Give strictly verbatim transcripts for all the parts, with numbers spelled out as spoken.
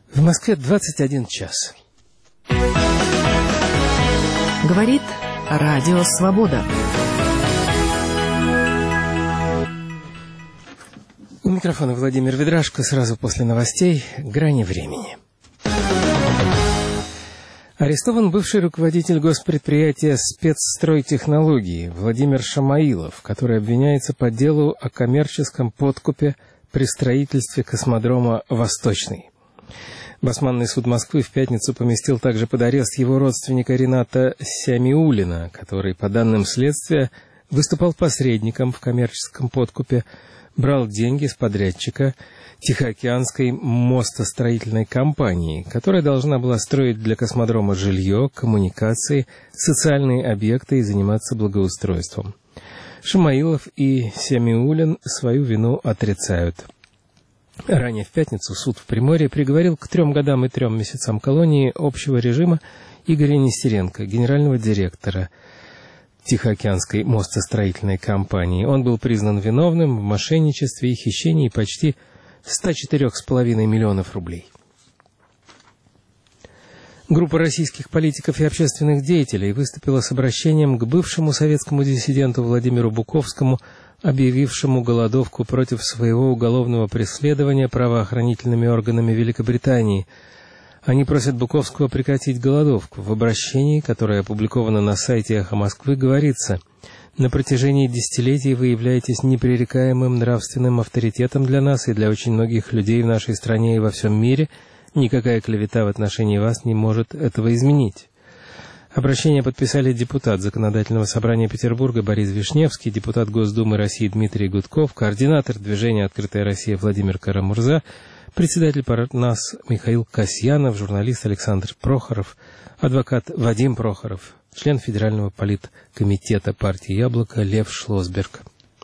В Москве двадцать один час. Говорит Радио Свобода. У микрофона Владимир Ведрашко. Сразу после новостей «Грани времени». Арестован бывший руководитель госпредприятия «Спецстройтехнологии» Владимир Шамаилов, который обвиняется по делу о коммерческом подкупе при строительстве космодрома «Восточный». Басманный суд Москвы в пятницу поместил также под арест его родственника Рената Сямиуллина, который, по данным следствия, выступал посредником в коммерческом подкупе, брал деньги с подрядчика Тихоокеанской мостостроительной компании, которая должна была строить для космодрома жилье, коммуникации, социальные объекты и заниматься благоустройством. Шамаилов и Сямиуллин свою вину отрицают. Ранее в пятницу суд в Приморье приговорил к трем годам и трем месяцам колонии общего режима Игоря Нестеренко, генерального директора Тихоокеанской мостостроительной компании. Он был признан виновным в мошенничестве и хищении почти ста четырёх с половиной миллионов рублей. Группа российских политиков и общественных деятелей выступила с обращением к бывшему советскому диссиденту Владимиру Буковскому, объявившему голодовку против своего уголовного преследования правоохранительными органами Великобритании. Они просят Буковского прекратить голодовку. В обращении, которое опубликовано на сайте «Эхо Москвы», говорится: «На протяжении десятилетий вы являетесь непререкаемым нравственным авторитетом для нас и для очень многих людей в нашей стране и во всем мире. Никакая клевета в отношении вас не может этого изменить». Обращение подписали депутат Законодательного собрания Петербурга Борис Вишневский, депутат Госдумы России Дмитрий Гудков, координатор движения «Открытая Россия» Владимир Карамурза, председатель Парнас Михаил Касьянов, журналист Александр Прохоров, адвокат Вадим Прохоров, член Федерального политкомитета партии «Яблоко» Лев Шлосберг.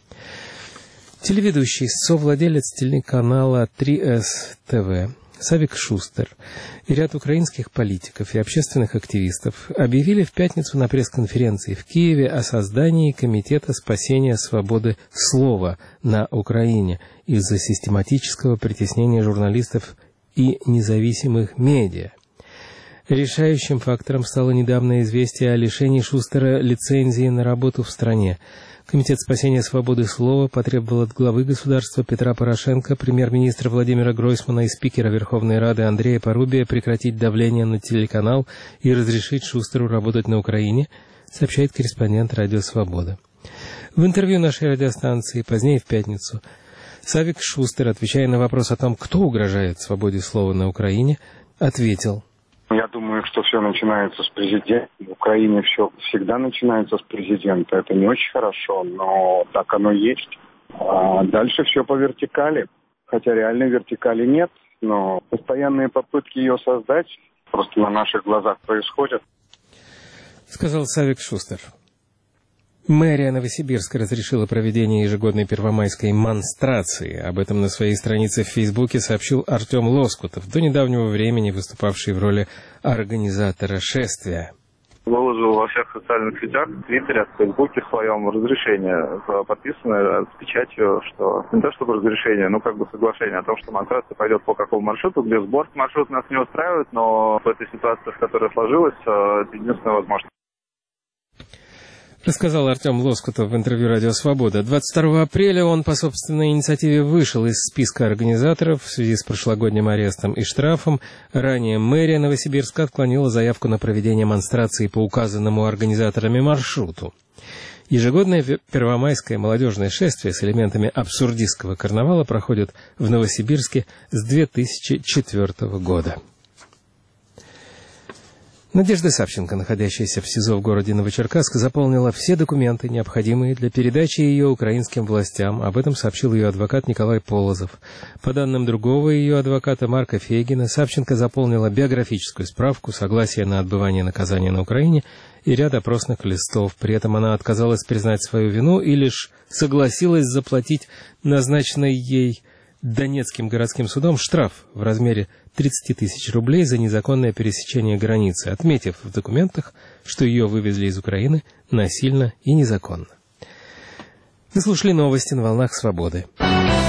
Телеведущий, совладелец телеканала три эс тэ вэ Савик Шустер и ряд украинских политиков и общественных активистов объявили в пятницу на пресс-конференции в Киеве о создании Комитета спасения свободы слова на Украине из-за систематического притеснения журналистов и независимых медиа. Решающим фактором стало недавнее известие о лишении Шустера лицензии на работу в стране. Комитет спасения свободы слова потребовал от главы государства Петра Порошенко, премьер-министра Владимира Гройсмана и спикера Верховной Рады Андрея Порубия прекратить давление на телеканал и разрешить Шустеру работать на Украине, сообщает корреспондент «Радио Свобода». В интервью нашей радиостанции позднее в пятницу Савик Шустер, отвечая на вопрос о том, кто угрожает свободе слова на Украине, ответил: «Я думаю, что все начинается с президента. В Украине все всегда начинается с президента. Это не очень хорошо, но так оно есть. А дальше все по вертикали. Хотя реальной вертикали нет, но постоянные попытки ее создать просто на наших глазах происходят», сказал Савик Шустер. Мэрия Новосибирска разрешила проведение ежегодной первомайской монстрации. Об этом на своей странице в Фейсбуке сообщил Артем Лоскутов, до недавнего времени выступавший в роли организатора шествия. Выложил во всех социальных сетях, в Твиттере, в Фейсбуке своем разрешение, подписанное с печатью, что не то чтобы разрешение, но как бы соглашение о том, что монстрация пойдет по какому маршруту, где сбор. Маршрут нас не устраивает, но в этой ситуации, в которой сложилась, это единственная возможность. Рассказал Артем Лоскутов в интервью «Радио Свобода». двадцать второго апреля он по собственной инициативе вышел из списка организаторов в связи с прошлогодним арестом и штрафом. Ранее мэрия Новосибирска отклонила заявку на проведение монстрации по указанному организаторами маршруту. Ежегодное первомайское молодежное шествие с элементами абсурдистского карнавала проходит в Новосибирске с две тысячи четвёртого года. Надежда Савченко, находящаяся в СИЗО в городе Новочеркасск, заполнила все документы, необходимые для передачи ее украинским властям. Об этом сообщил ее адвокат Николай Полозов. По данным другого ее адвоката Марка Фейгина, Савченко заполнила биографическую справку, согласие на отбывание наказания на Украине и ряд опросных листов. При этом она отказалась признать свою вину и лишь согласилась заплатить назначенный ей Донецким городским судом штраф в размере тридцать тысяч рублей за незаконное пересечение границы, отметив в документах, что ее вывезли из Украины насильно и незаконно. Вы слушали новости на волнах Свободы.